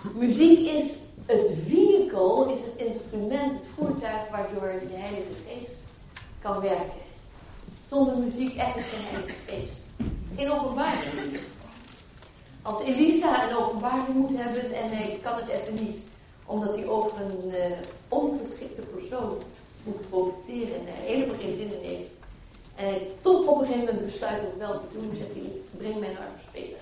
Muziek is het vehicle, is het instrument, het voertuig waardoor de Heilige Geest kan werken. Zonder muziek eigenlijk geen Heilige Geest. In openbaring. Als Elisa een openbaring moet hebben en hij kan het even niet, omdat hij over een ongeschikte persoon moet profiteren en er helemaal geen zin in heeft. En hij toch op een gegeven moment besluit om wel te doen, zegt hij, breng mij naar een speler.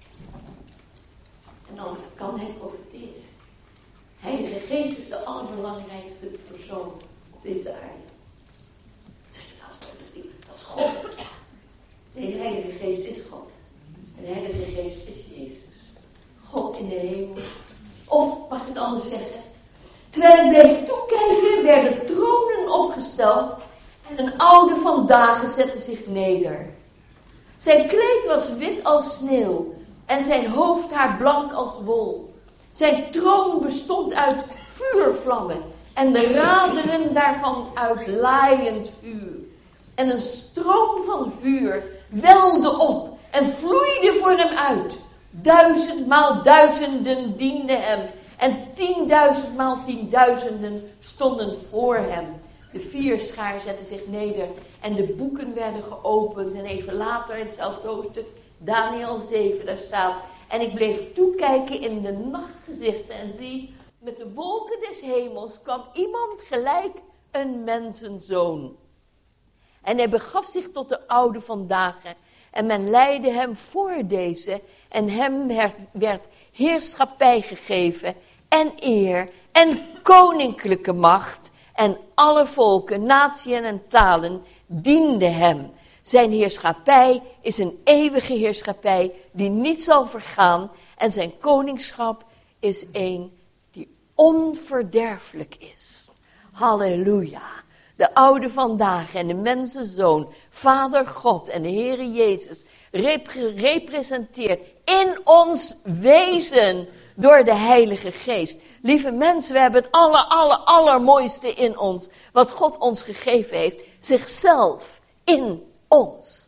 En dan kan hij profiteren. Heilige Geest is de allerbelangrijkste persoon op deze aarde. Zeg je nou, dat is God. Nee, de Heilige Geest is God. En de Heilige Geest is Jezus. God in de hemel. Of, mag ik het anders zeggen? Terwijl ik bleef toekijken, werden tronen opgesteld en een oude van dagen zette zich neder. Zijn kleed was wit als sneeuw en zijn hoofdhaar blank als wol. Zijn troon bestond uit vuurvlammen en de raderen daarvan uit laaiend vuur. En een stroom van vuur welde op en vloeide voor hem uit. 1000 maal duizenden dienden hem en 10.000 maal 10.000 stonden voor hem. De vierschaar zette zich neder en de boeken werden geopend. En even later in hetzelfde hoofdstuk, Daniel 7, daar staat: en ik bleef toekijken in de nachtgezichten en zie, met de wolken des hemels kwam iemand gelijk een mensenzoon. En hij begaf zich tot de oude van dagen en men leidde hem voor deze en hem werd heerschappij gegeven en eer en koninklijke macht en alle volken, natieën en talen dienden hem. Zijn heerschappij is een eeuwige heerschappij die niet zal vergaan en zijn koningschap is een die onverderfelijk is. Halleluja. De oude vandaag en de mensenzoon, Vader God en de Heere Jezus, gerepresenteerd in ons wezen door de Heilige Geest. Lieve mensen, we hebben het allermooiste in ons, wat God ons gegeven heeft, zichzelf in ons.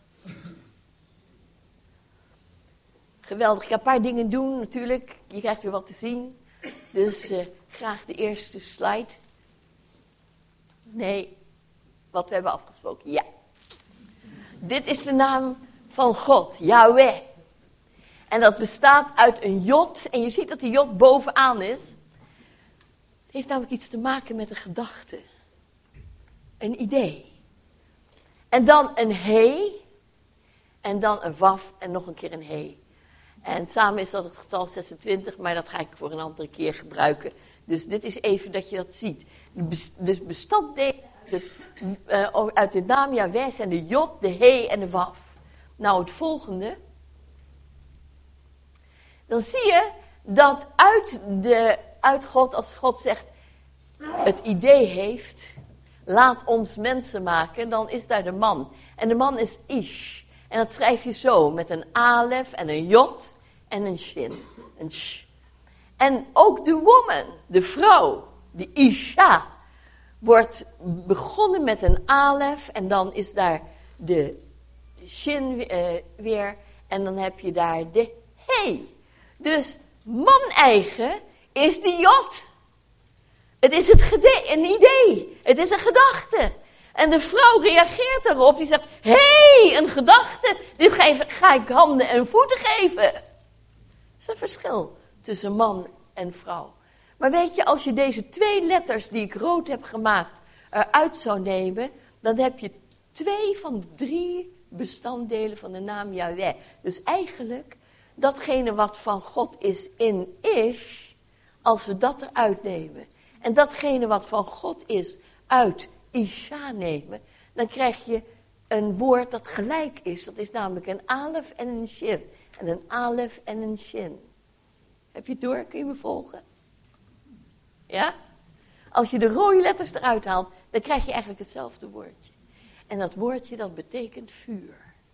Geweldig, ik ga een paar dingen doen natuurlijk, je krijgt weer wat te zien, dus graag de eerste slide. Nee, wat we hebben afgesproken, ja. Dit is de naam van God, Yahweh. En dat bestaat uit een jod. En je ziet dat die jod bovenaan is. Het heeft namelijk iets te maken met een gedachte. Een idee. En dan een he. En dan een waf en nog een keer een he. En samen is dat het getal 26, maar dat ga ik voor een andere keer gebruiken. Dus dit is even dat je dat ziet. Dus bestanddelen uit de naam Yahweh zijn de jod, de he en de waf. Nou, het volgende. Dan zie je dat uit God, als God zegt, het idee heeft, laat ons mensen maken, dan is daar de man. En de man is Ish. En dat schrijf je zo, met een alef en een jod en een shin. Een sh. En ook de woman, de vrouw, de Isha, wordt begonnen met een alef en dan is daar de shin weer en dan heb je daar de he. Dus man-eigen is de jod. Het is een idee. Het is een gedachte. En de vrouw reageert daarop. Die zegt, hé, een gedachte. Dit ga ik handen en voeten geven. Dat is een verschil tussen man en vrouw. Maar weet je, als je deze 2 letters die ik rood heb gemaakt eruit zou nemen, dan heb je 2 van de 3 bestanddelen van de naam Yahweh. Dus eigenlijk, datgene wat van God is in Ish, als we dat eruit nemen, en datgene wat van God is uit Isha nemen, dan krijg je een woord dat gelijk is. Dat is namelijk een alef en een shin. En een alef en een shin. Heb je het door? Kun je me volgen? Ja? Als je de rode letters eruit haalt, dan krijg je eigenlijk hetzelfde woordje. En dat woordje, dat betekent vuur.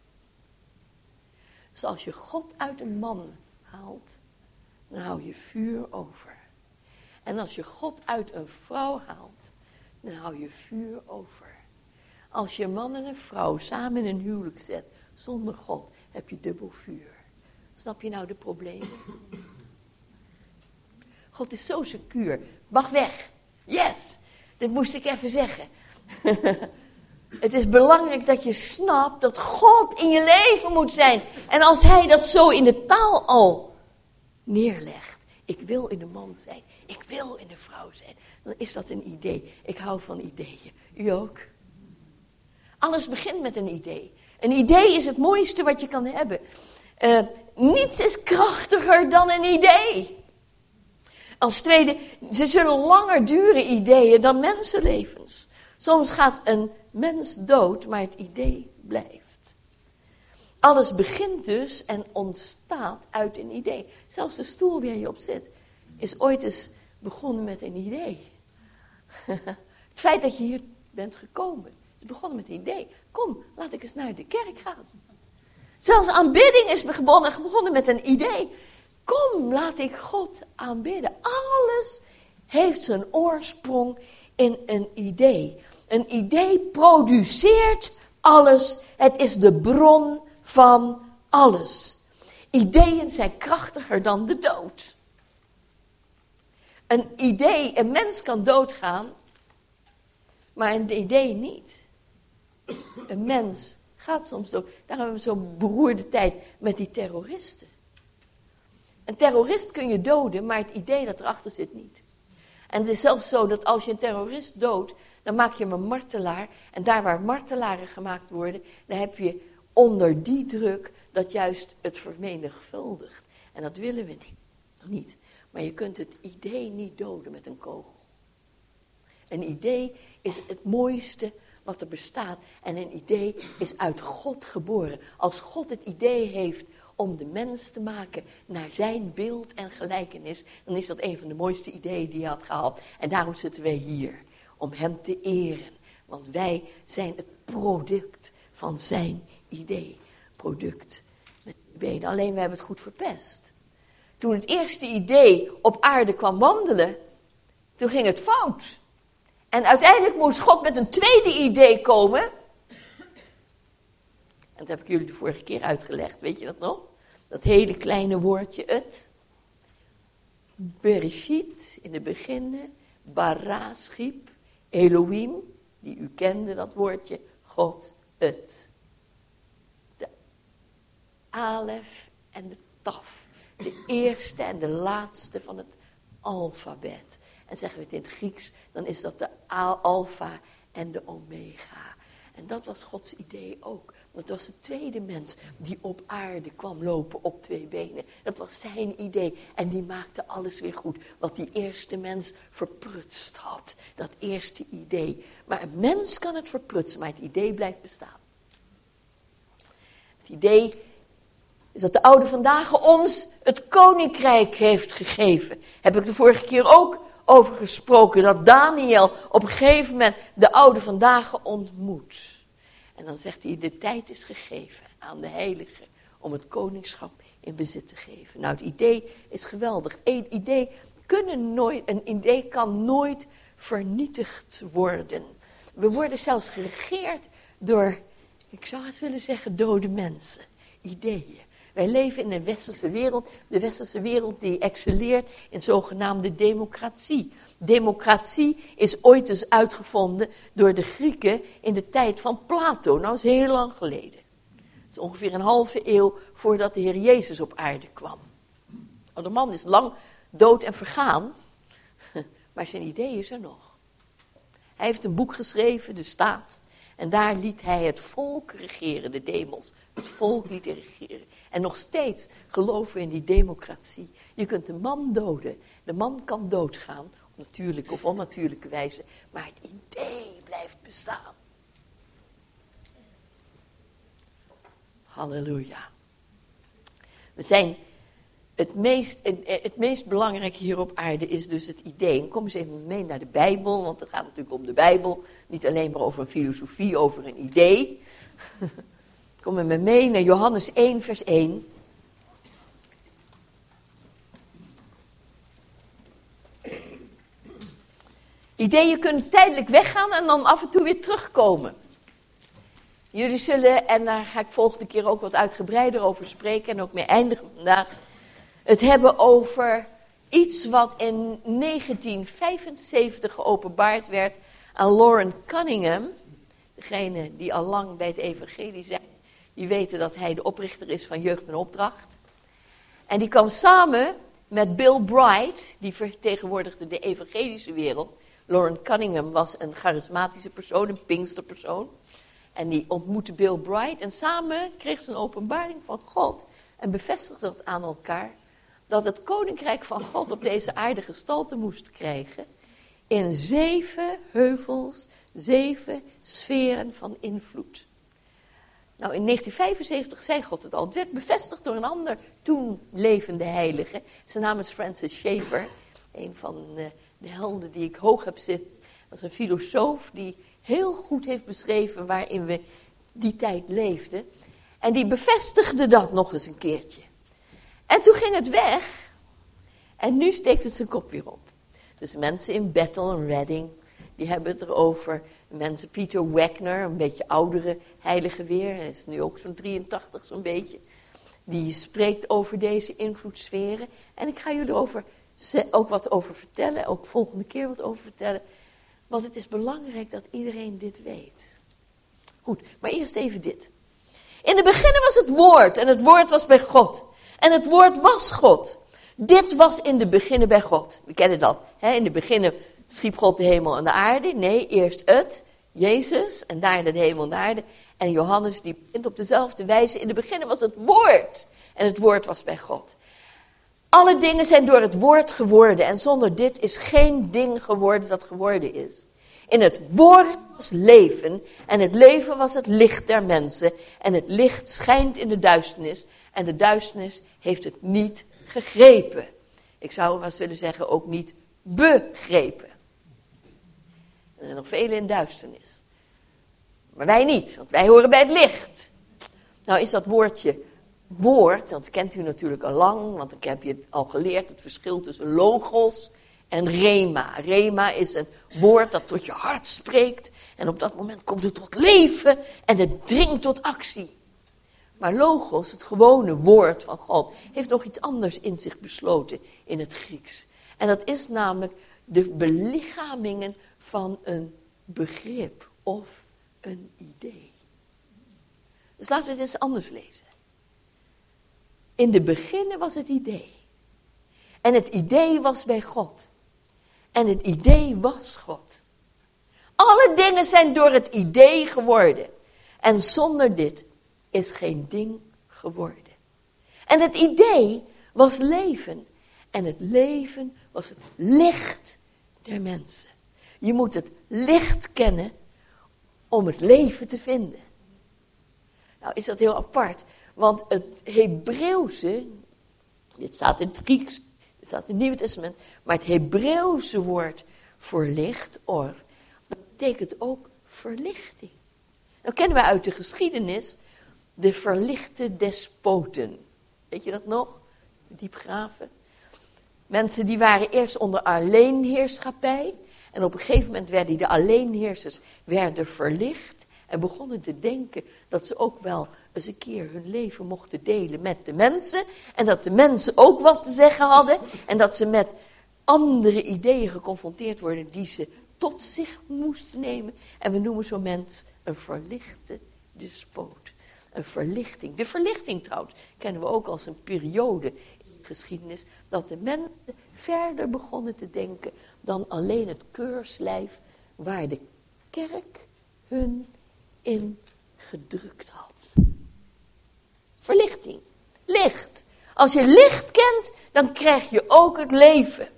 Dus als je God uit een man haalt, dan hou je vuur over. En als je God uit een vrouw haalt, dan hou je vuur over. Als je een man en een vrouw samen in een huwelijk zet, zonder God, heb je dubbel vuur. Snap je nou de problemen? God is zo secuur. Mag weg. Yes. Dit moest ik even zeggen. Het is belangrijk dat je snapt dat God in je leven moet zijn. En als hij dat zo in de taal al neerlegt. Ik wil in de man zijn. Ik wil in de vrouw zijn. Dan is dat een idee. Ik hou van ideeën. U ook? Alles begint met een idee. Een idee is het mooiste wat je kan hebben. Niets is krachtiger dan een idee. Als tweede, ze zullen langer duren, ideeën, dan mensenlevens. Soms gaat een mens dood, maar het idee blijft. Alles begint dus en ontstaat uit een idee. Zelfs de stoel waar je op zit, is ooit eens begonnen met een idee. Het feit dat je hier bent gekomen, is begonnen met een idee. Kom, laat ik eens naar de kerk gaan. Zelfs aanbidding is begonnen met een idee. Kom, laat ik God aanbidden. Alles heeft zijn oorsprong in een idee. Een idee produceert alles. Het is de bron van alles. Ideeën zijn krachtiger dan de dood. Een mens kan doodgaan, maar een idee niet. Een mens gaat soms dood. Daarom hebben we zo'n beroerde tijd met die terroristen. Een terrorist kun je doden, maar het idee dat erachter zit niet. En het is zelfs zo dat als je een terrorist doodt, dan maak je hem een martelaar. En daar waar martelaren gemaakt worden, dan heb je onder die druk dat juist het vermenigvuldigt. En dat willen we niet. Maar je kunt het idee niet doden met een kogel. Een idee is het mooiste wat er bestaat. En een idee is uit God geboren. Als God het idee heeft om de mens te maken naar zijn beeld en gelijkenis, dan is dat een van de mooiste ideeën die hij had gehad. En daarom zitten wij hier, om hem te eren. Want wij zijn het product van zijn idee. Product met benen. Alleen we hebben het goed verpest. Toen het eerste idee op aarde kwam wandelen, toen ging het fout. En uiteindelijk moest God met een tweede idee komen. En dat heb ik jullie de vorige keer uitgelegd, weet je dat nog? Dat hele kleine woordje het. Bereshit, in het begin, bara schiep, Elohim, die u kende dat woordje, God het. De alef en de taf, de eerste en de laatste van het alfabet. En zeggen we het in het Grieks, dan is dat de alfa en de omega. En dat was Gods idee ook. Dat was de tweede mens die op aarde kwam lopen op twee benen. Dat was zijn idee. En die maakte alles weer goed. Wat die eerste mens verprutst had. Dat eerste idee. Maar een mens kan het verprutsen, maar het idee blijft bestaan. Het idee is dat de oude vandaag ons het koninkrijk heeft gegeven. Heb ik de vorige keer ook over gesproken. Dat Daniel op een gegeven moment de oude vandaag ontmoet. En dan zegt hij, de tijd is gegeven aan de heilige om het koningschap in bezit te geven. Nou, het idee is geweldig. Een idee kan nooit vernietigd worden. We worden zelfs geregeerd door, ik zou het willen zeggen, dode mensen. Ideeën. Wij leven in een westerse wereld. De westerse wereld die excelleert in zogenaamde democratie. Democratie is ooit eens uitgevonden door de Grieken in de tijd van Plato. Nou, dat is heel lang geleden. Het is ongeveer een halve eeuw voordat de Heer Jezus op aarde kwam. Oh, de man is lang dood en vergaan, maar zijn idee is er nog. Hij heeft een boek geschreven, de Staat. En daar liet hij het volk regeren, de demos. Het volk liet hij regeren. En nog steeds geloven we in die democratie. Je kunt een man doden. De man kan doodgaan, op natuurlijke of onnatuurlijke wijze. Maar het idee blijft bestaan. Halleluja. We zijn het meest belangrijke hier op aarde is dus het idee. En kom eens even mee naar de Bijbel, want het gaat natuurlijk om de Bijbel. Niet alleen maar over een filosofie, over een idee. Kom met me mee naar Johannes 1, vers 1. Ideeën kunnen tijdelijk weggaan en dan af en toe weer terugkomen. Jullie zullen, en daar ga ik volgende keer ook wat uitgebreider over spreken en ook mee eindigen vandaag, het hebben over iets wat in 1975 geopenbaard werd aan Loren Cunningham. Degene die al lang bij het evangelie zijn, die weten dat hij de oprichter is van Jeugd en Opdracht. En die kwam samen met Bill Bright, die vertegenwoordigde de evangelische wereld. Loren Cunningham was een charismatische persoon, een Pinksterpersoon. En die ontmoette Bill Bright en samen kreeg ze een openbaring van God en bevestigde dat aan elkaar, dat het koninkrijk van God op deze aarde gestalte moest krijgen in 7 heuvels, 7 sferen van invloed. Nou, in 1975 zei God het al. Het werd bevestigd door een ander toen levende heilige. Zijn naam is Francis Schaeffer, een van de helden die ik hoog heb zitten. Dat is een filosoof die heel goed heeft beschreven waarin we die tijd leefden. En die bevestigde dat nog eens een keertje. En toen ging het weg. En nu steekt het zijn kop weer op. Dus mensen in Bethel en Reading, die hebben het erover. Mensen, Peter Wagner, een beetje oudere heilige weer. Hij is nu ook zo'n 83 zo'n beetje. Die spreekt over deze invloedssferen. En ik ga jullie ook wat over vertellen. Ook volgende keer wat over vertellen. Want het is belangrijk dat iedereen dit weet. Goed, maar eerst even dit. In het begin was het woord en het woord was bij God. En het woord was God. Dit was in de beginnen bij God. We kennen dat. Hè? In de beginnen schiep God de hemel en de aarde. Nee, eerst Jezus, en daarna de hemel en de aarde. En Johannes die begint op dezelfde wijze. In de beginnen was het woord. En het woord was bij God. Alle dingen zijn door het woord geworden. En zonder dit is geen ding geworden dat geworden is. In het woord was leven. En het leven was het licht der mensen. En het licht schijnt in de duisternis. En de duisternis heeft het niet gegrepen. Ik zou wel eens willen zeggen, ook niet begrepen. Er zijn nog velen in duisternis. Maar wij niet, want wij horen bij het licht. Nou is dat woordje woord, dat kent u natuurlijk al lang, want ik heb je het al geleerd, het verschil tussen logos en rema. Rema is een woord dat tot je hart spreekt en op dat moment komt het tot leven en het dringt tot actie. Maar logos, het gewone woord van God, heeft nog iets anders in zich besloten in het Grieks. En dat is namelijk de belichamingen van een begrip of een idee. Dus laten we het eens anders lezen. In de beginnen was het idee. En het idee was bij God. En het idee was God. Alle dingen zijn door het idee geworden. En zonder dit is geen ding geworden. En het idee was leven. En het leven was het licht der mensen. Je moet het licht kennen om het leven te vinden. Nou is dat heel apart. Want het Hebreeuwse, dit staat in het Grieks, dit staat in het Nieuwe Testament, maar het Hebreeuwse woord voor licht, or, dat betekent ook verlichting. Nou kennen we uit de geschiedenis de verlichte despoten. Weet je dat nog? Diepgraven. Mensen die waren eerst onder alleenheerschappij. En op een gegeven moment werden de alleenheersers verlicht. En begonnen te denken dat ze ook wel eens een keer hun leven mochten delen met de mensen. En dat de mensen ook wat te zeggen hadden. En dat ze met andere ideeën geconfronteerd worden die ze tot zich moesten nemen. En we noemen zo'n mens een verlichte despoot. Een verlichting. De verlichting trouwens kennen we ook als een periode in de geschiedenis. Dat de mensen verder begonnen te denken dan alleen het keurslijf waar de kerk hun in gedrukt had. Verlichting. Licht. Als je licht kent, dan krijg je ook het leven.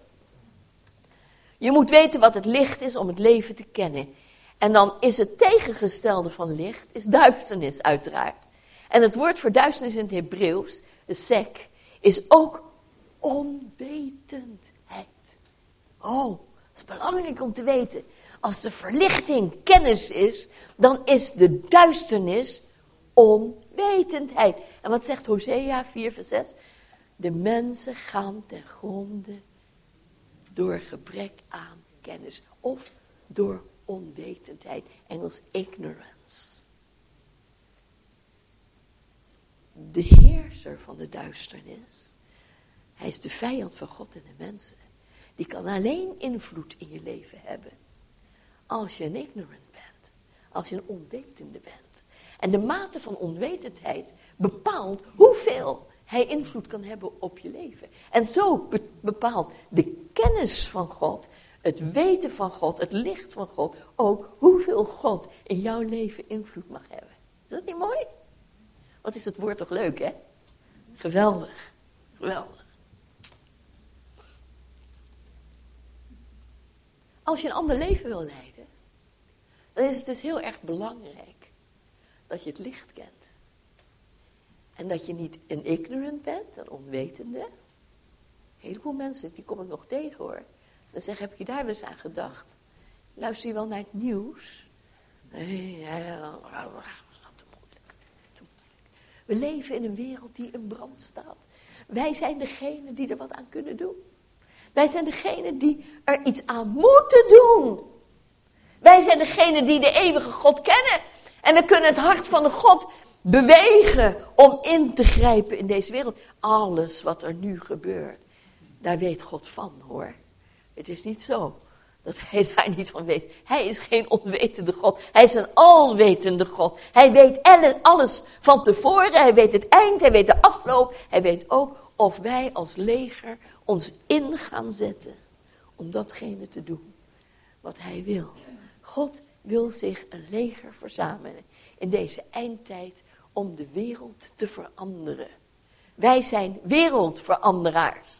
Je moet weten wat het licht is om het leven te kennen. En dan is het tegengestelde van licht, is duisternis uiteraard. En het woord voor duisternis in het Hebreeuws, de sek, is ook onwetendheid. Oh, dat is belangrijk om te weten. Als de verlichting kennis is, dan is de duisternis onwetendheid. En wat zegt Hosea 4 vers 6? De mensen gaan ten gronde door gebrek aan kennis. Of door onwetendheid. Engels ignorance. De heerser van de duisternis Hij is de vijand van God en de mensen. Die kan alleen invloed in je leven hebben als je een ignorant bent. Als je een onwetende bent. En de mate van onwetendheid bepaalt hoeveel hij invloed kan hebben op je leven. En zo bepaalt de kennis van God, het weten van God, het licht van God, ook hoeveel God in jouw leven invloed mag hebben. Is dat niet mooi? Wat is het woord toch leuk, hè? Geweldig. Geweldig. Als je een ander leven wil leiden, dan is het dus heel erg belangrijk dat je het licht kent. En dat je niet een ignorant bent, een onwetende. Een heleboel mensen, die kom ik nog tegen hoor. Dan zeg, heb je daar wel eens aan gedacht? Luister je wel naar het nieuws? Nee, te moeilijk. We leven in een wereld die in brand staat. Wij zijn degene die er wat aan kunnen doen. Wij zijn degene die er iets aan moeten doen. Wij zijn degene die de eeuwige God kennen. En we kunnen het hart van de God bewegen om in te grijpen in deze wereld. Alles wat er nu gebeurt, daar weet God van hoor. Het is niet zo dat hij daar niet van weet. Hij is geen onwetende God. Hij is een alwetende God. Hij weet alles van tevoren. Hij weet het eind. Hij weet de afloop. Hij weet ook of wij als leger ons in gaan zetten om datgene te doen wat hij wil. God wil zich een leger verzamelen in deze eindtijd om de wereld te veranderen. Wij zijn wereldveranderaars.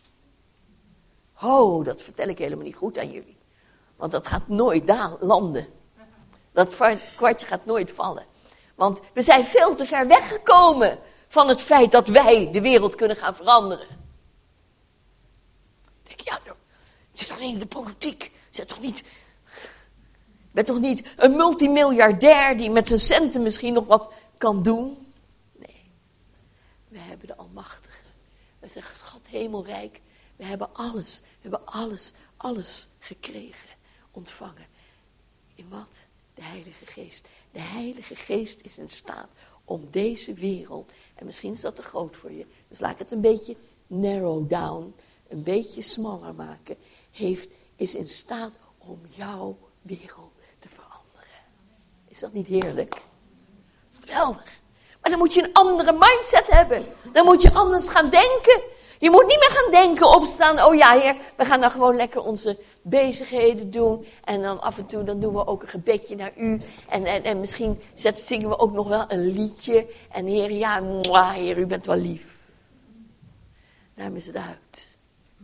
Oh, dat vertel ik helemaal niet goed aan jullie. Want dat gaat nooit landen. Dat kwartje gaat nooit vallen. Want we zijn veel te ver weggekomen van het feit dat wij de wereld kunnen gaan veranderen. Ik denk, ja, je zit toch niet in de politiek. Je bent toch niet een multimiljardair die met zijn centen misschien nog wat kan doen? Nee, we hebben de Almachtige. We zeggen, schat hemelrijk, we hebben alles gekregen, ontvangen. In wat? De Heilige Geest. De Heilige Geest is in staat om deze wereld, en misschien is dat te groot voor je, dus laat ik het een beetje narrow down, een beetje smaller maken, is in staat om jouw wereld te veranderen. Is dat niet heerlijk? Dat is geweldig. Maar dan moet je een andere mindset hebben. Dan moet je anders gaan denken. Je moet niet meer gaan denken, opstaan, oh ja Heer, we gaan dan gewoon lekker onze bezigheden doen. En dan af en toe dan doen we ook een gebedje naar u. En misschien zingen we ook nog wel een liedje. En Heer, ja, Heer, u bent wel lief. Daarom is het uit.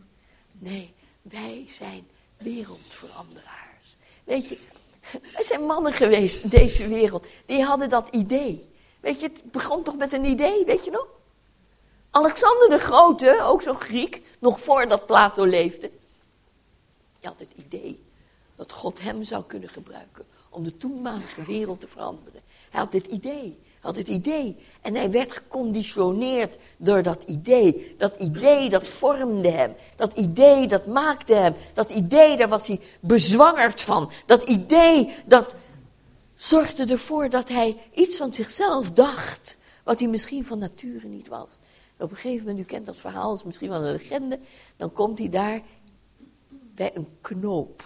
Nee, wij zijn wereldveranderaars. Weet je, er zijn mannen geweest in deze wereld, die hadden dat idee. Weet je, het begon toch met een idee, weet je nog? Alexander de Grote, ook zo'n Griek, nog voordat Plato leefde. Die had het idee dat God hem zou kunnen gebruiken om de toenmalige wereld te veranderen. Hij had het idee. En hij werd geconditioneerd door dat idee. Dat idee, dat vormde hem. Dat idee, dat maakte hem. Dat idee, daar was hij bezwangerd van. Dat idee, dat zorgde ervoor dat hij iets van zichzelf dacht, wat hij misschien van nature niet was. En op een gegeven moment, u kent dat verhaal, is misschien wel een legende, dan komt hij daar bij een knoop.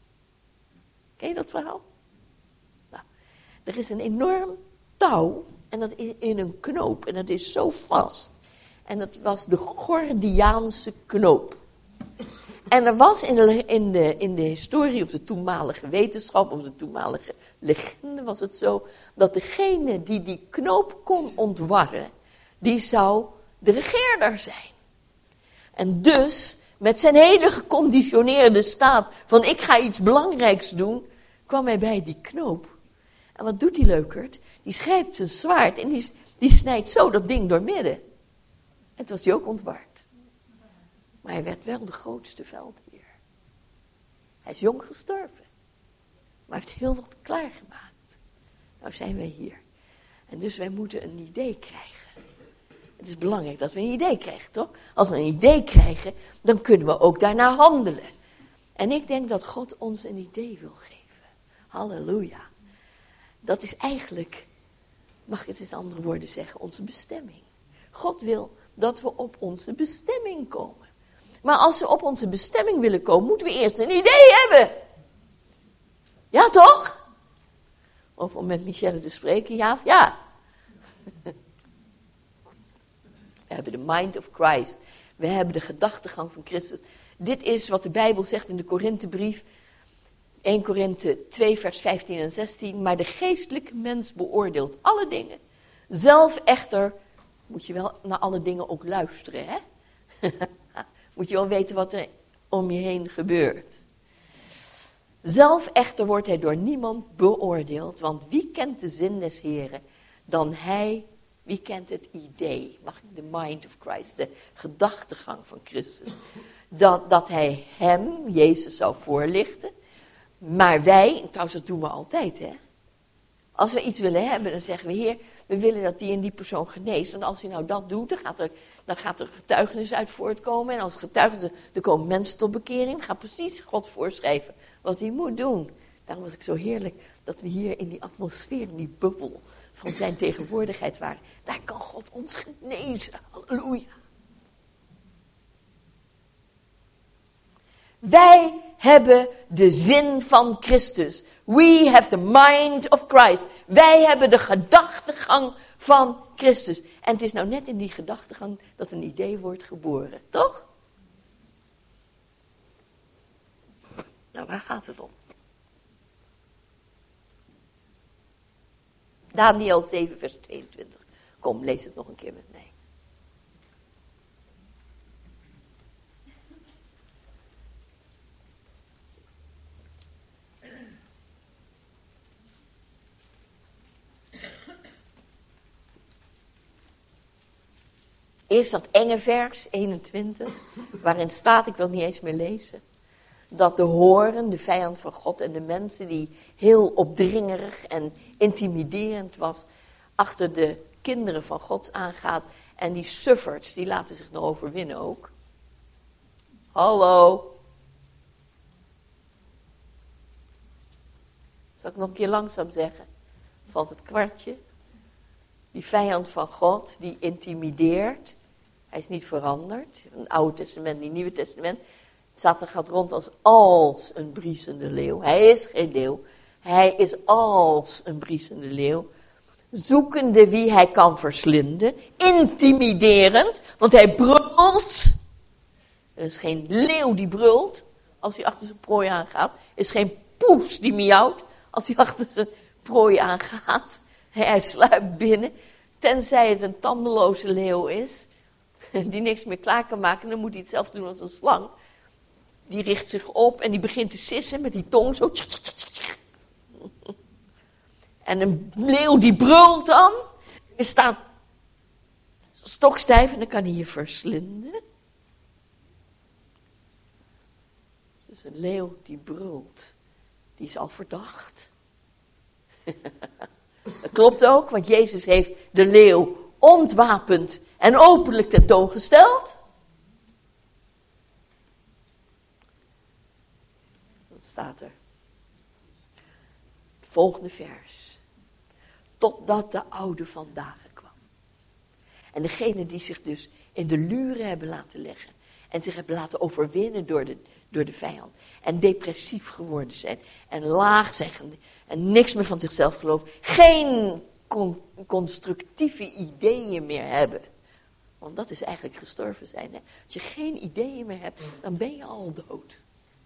Ken je dat verhaal? Nou, er is een enorm touw en dat is in een knoop en dat is zo vast. En dat was de Gordiaanse knoop. En er was in de historie of de toenmalige wetenschap of de toenmalige legende was het zo, dat degene die die knoop kon ontwarren, die zou de regeerder zijn. En dus, met zijn hele geconditioneerde staat van ik ga iets belangrijks doen, kwam hij bij die knoop. En wat doet die leukert? Die grijpt zijn zwaard en die snijdt zo dat ding doormidden. En toen was hij ook ontward. Maar hij werd wel de grootste veldheer. Hij is jong gestorven. Maar hij heeft heel wat klaargemaakt. Nou zijn wij hier. En dus wij moeten een idee krijgen. Het is belangrijk dat we een idee krijgen, toch? Als we een idee krijgen, dan kunnen we ook daarna handelen. En ik denk dat God ons een idee wil geven. Halleluja. Dat is eigenlijk, mag ik het in andere woorden zeggen, onze bestemming. God wil dat we op onze bestemming komen. Maar als we op onze bestemming willen komen, moeten we eerst een idee hebben. Ja, toch? Of om met Michelle te spreken, ja of ja? We hebben de mind of Christ. We hebben de gedachtegang van Christus. Dit is wat de Bijbel zegt in de Korinthebrief. 1 Korinthe 2 vers 15 en 16. Maar de geestelijke mens beoordeelt alle dingen. Zelf echter moet je wel naar alle dingen ook luisteren. Hè? Moet je wel weten wat er om je heen gebeurt. Zelf echter wordt hij door niemand beoordeeld. Want wie kent de zin des Heren dan hij... Wie kent het idee, mag ik de mind of Christ, de gedachtegang van Christus. Dat hij hem, Jezus, zou voorlichten. Maar wij, trouwens dat doen we altijd, hè. Als we iets willen hebben, dan zeggen we, Heer, we willen dat die en die persoon geneest. Want als hij nou dat doet, dan gaat er getuigenis uit voortkomen. En als getuigenis, dan komen mensen tot bekering. Dan gaat precies God voorschrijven wat hij moet doen. Daarom was ik zo heerlijk dat we hier in die atmosfeer, in die bubbel van zijn tegenwoordigheid waren. Daar kan God ons genezen. Halleluja. Wij hebben de zin van Christus. We have the mind of Christ. Wij hebben de gedachtegang van Christus. En het is nou net in die gedachtegang dat een idee wordt geboren. Toch? Nou, waar gaat het om? Daniel 7 vers 22. Kom, lees het nog een keer met mij. Eerst dat enge vers, 21, waarin staat, ik wil het niet eens meer lezen, dat de horen, de vijand van God en de mensen die heel opdringerig en intimiderend was, achter de kinderen van God aangaat. En die sufferts, die laten zich nog overwinnen ook. Hallo. Zal ik nog een keer langzaam zeggen? Valt het kwartje? Die vijand van God, die intimideert. Hij is niet veranderd. Een Oude Testament, niet Nieuwe Testament. Satan gaat rond als een briesende leeuw. Hij is geen leeuw. Hij is als een briesende leeuw. Zoekende wie hij kan verslinden. Intimiderend, want hij brult. Er is geen leeuw die brult als hij achter zijn prooi aangaat. Er is geen poes die miauwt als hij achter zijn prooi aangaat. Hij sluipt binnen. Tenzij het een tandeloze leeuw is, die niks meer klaar kan maken, dan moet hij het zelf doen als een slang. Die richt zich op en die begint te sissen met die tong zo. En een leeuw die brult dan. Je staat stokstijf en dan kan hij je verslinden. Dus een leeuw die brult, die is al verdacht. Dat klopt ook, want Jezus heeft de leeuw ontwapend en openlijk tentoongesteld. Dan staat er het volgende vers. Totdat de oude van dagen kwam. En degene die zich dus in de luren hebben laten leggen en zich hebben laten overwinnen door de vijand. En depressief geworden zijn. En laag zijn. En niks meer van zichzelf geloven. Geen constructieve ideeën meer hebben. Want dat is eigenlijk gestorven zijn. Hè? Als je geen ideeën meer hebt, dan ben je al dood.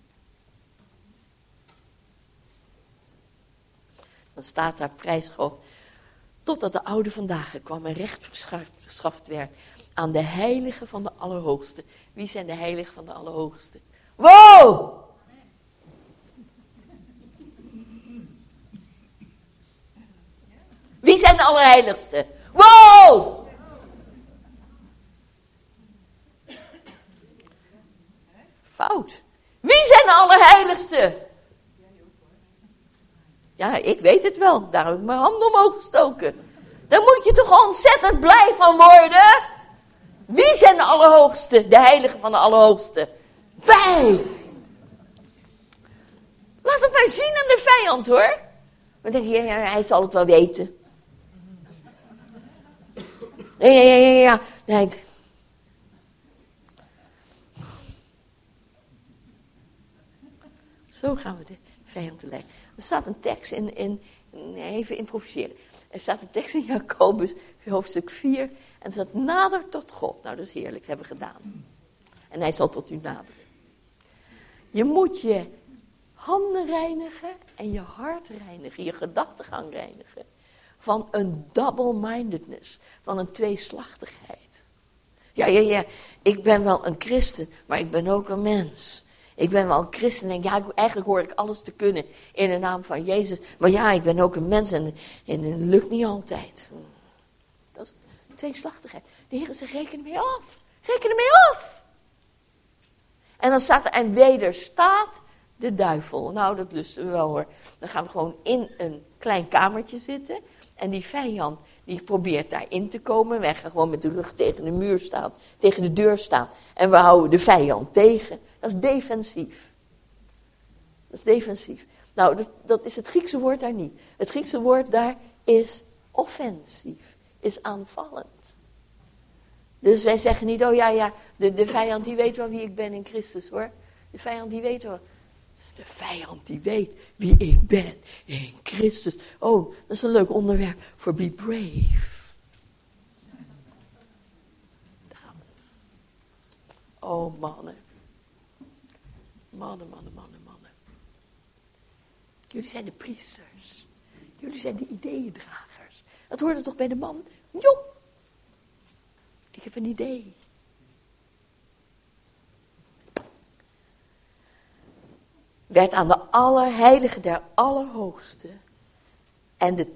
Dan staat daar, prijs God, totdat de oude vandaag kwam en recht verschaft werd aan de heiligen van de Allerhoogste. Wie zijn de heiligen van de Allerhoogste? Wow! Wie zijn de Allerheiligste? Wow! Fout. Wie zijn de Allerheiligste? Ja, ik weet het wel. Daar heb ik mijn hand omhoog gestoken. Daar moet je toch ontzettend blij van worden? Wie zijn de Allerhoogste? De heiligen van de Allerhoogste. Wij! Laat het maar zien aan de vijand, hoor. Dan denk je, ja, hij zal het wel weten. Ja. Nee. Zo gaan we de vijand te lijf. Er staat een tekst even improviseren. Er staat een tekst in Jacobus, hoofdstuk 4. En er staat, nader tot God. Nou, dat is heerlijk, dat hebben we gedaan. En hij zal tot u naderen. Je moet je handen reinigen en je hart reinigen, je gedachtegang reinigen. Van een double-mindedness, van een tweeslachtigheid. Ja, ik ben wel een christen, maar ik ben ook een mens. Ik ben wel een christen en eigenlijk hoor ik alles te kunnen in de naam van Jezus. Maar ja, ik ben ook een mens en het lukt niet altijd. Dat is tweeslachtigheid. De Heer zegt, reken ermee af. Reken ermee af. En dan staat er, en wederstaat de duivel. Nou, dat lusten we wel hoor. Dan gaan we gewoon in een klein kamertje zitten. En die vijand, die probeert daarin te komen. Wij gaan gewoon met de rug tegen de muur staan, tegen de deur staan. En we houden de vijand tegen. Dat is defensief. Dat is defensief. Nou, dat is het Griekse woord daar niet. Het Griekse woord daar is offensief. Is aanvallend. Dus wij zeggen niet, oh ja, de vijand die weet wel wie ik ben in Christus hoor. De vijand die weet wel. De vijand die weet wie ik ben in Christus. Oh, dat is een leuk onderwerp voor Be Brave. Dames. Oh, mannen. Mannen. Jullie zijn de priesters. Jullie zijn de ideeëndragers. Dat hoort er toch bij de man? Jo. Ik heb een idee. Werd aan de Allerheilige der Allerhoogste. En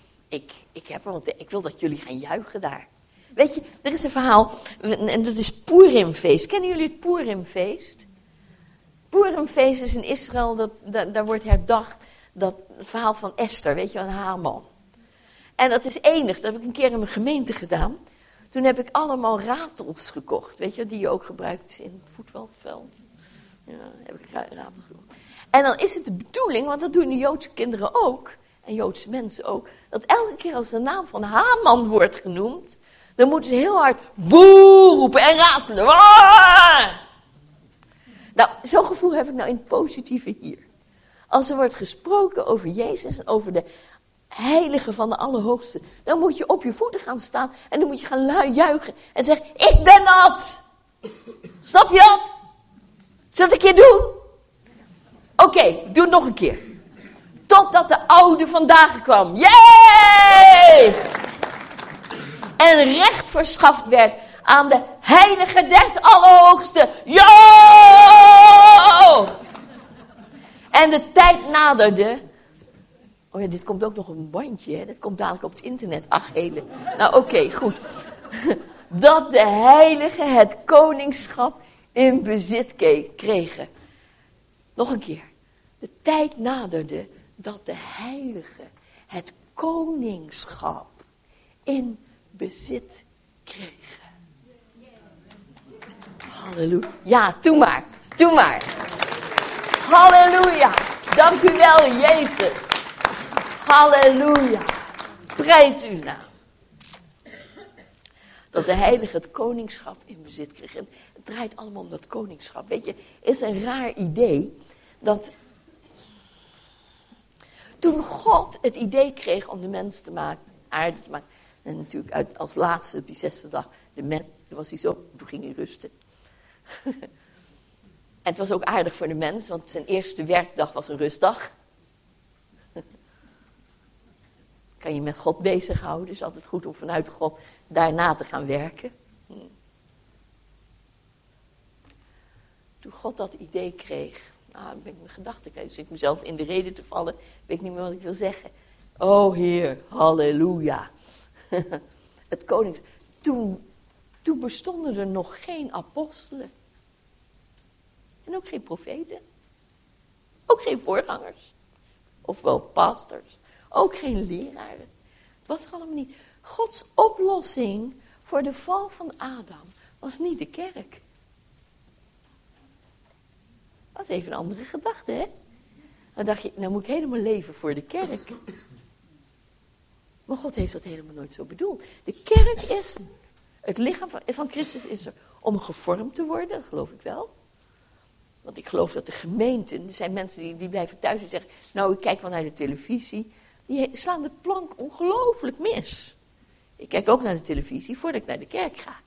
ik wil dat jullie gaan juichen daar. Weet je, er is een verhaal, en dat is Purimfeest. Kennen jullie het Purimfeest? Purimfeest is in Israël, daar wordt herdacht het verhaal van Esther, weet je, van Haman. En dat is enig, dat heb ik een keer in mijn gemeente gedaan. Toen heb ik allemaal ratels gekocht, weet je, die je ook gebruikt in het voetbalveld. Ja, heb ik ratels gekocht. En dan is het de bedoeling, want dat doen de Joodse kinderen ook, en Joodse mensen ook, dat elke keer als de naam van Haman wordt genoemd, dan moeten ze heel hard boe roepen en ratelen. Waaah! Nou, zo'n gevoel heb ik nou in het positieve hier. Als er wordt gesproken over Jezus en over de heilige van de Allerhoogste, dan moet je op je voeten gaan staan en dan moet je gaan juichen en zeggen, ik ben dat! Snap je dat? Zal ik een keer doen? Oké, doe het nog een keer. Totdat de oude vandaag kwam. Yay! En recht verschaft werd aan de heilige des Allerhoogste. Yo! En de tijd naderde. Oh ja, dit komt ook nog op een bandje, hè? Dat komt dadelijk op het internet. Ach, hele. Nou, oké, goed. Dat de heiligen het koningschap in bezit kregen. Nog een keer. De tijd naderde dat de heiligen het koningschap in bezit kregen. Halleluja. Ja, doe maar. Halleluja. Dank u wel, Jezus. Halleluja. Prijs uw naam. Dat de heilige het koningschap in bezit kreeg. En het draait allemaal om dat koningschap. Weet je, het is een raar idee dat toen God het idee kreeg om de mens te maken, aarde te maken. En natuurlijk als laatste op die 6e dag, toen was hij zo, toen ging hij rusten. En het was ook aardig voor de mens, want zijn eerste werkdag was een rustdag. Kan je met God bezighouden, is altijd goed om vanuit God daarna te gaan werken. Toen God dat idee kreeg, ben ik mijn gedachten kwijt, dus ik mezelf in de reden te vallen, weet ik niet meer wat ik wil zeggen. Oh Heer, halleluja. Het konings. Toen bestonden er nog geen apostelen. En ook geen profeten. Ook geen voorgangers. Ofwel pastors. Ook geen leraren. Het was er allemaal niet. Gods oplossing voor de val van Adam was niet de kerk. Dat was even een andere gedachte, hè? Dan dacht je, nou moet ik helemaal leven voor de kerk. Maar God heeft dat helemaal nooit zo bedoeld. De kerk is, het lichaam van Christus is er om gevormd te worden, dat geloof ik wel. Want ik geloof dat de gemeenten, er zijn mensen die blijven thuis en zeggen, nou ik kijk wel naar de televisie. Die slaan de plank ongelooflijk mis. Ik kijk ook naar de televisie voordat ik naar de kerk ga.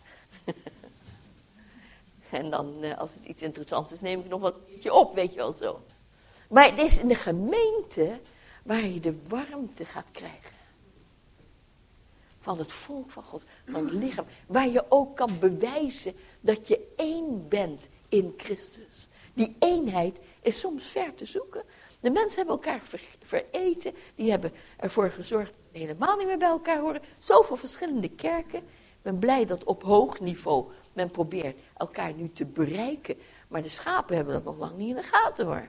En dan, als het iets interessants is, neem ik nog wat op, weet je wel zo. Maar het is in de gemeente waar je de warmte gaat krijgen. Van het volk van God, van het lichaam. Waar je ook kan bewijzen dat je één bent in Christus. Die eenheid is soms ver te zoeken. De mensen hebben elkaar vereten. Die hebben ervoor gezorgd dat ze helemaal niet meer bij elkaar horen. Zoveel verschillende kerken. Ik ben blij dat op hoog niveau men probeert elkaar nu te bereiken. Maar de schapen hebben dat nog lang niet in de gaten hoor.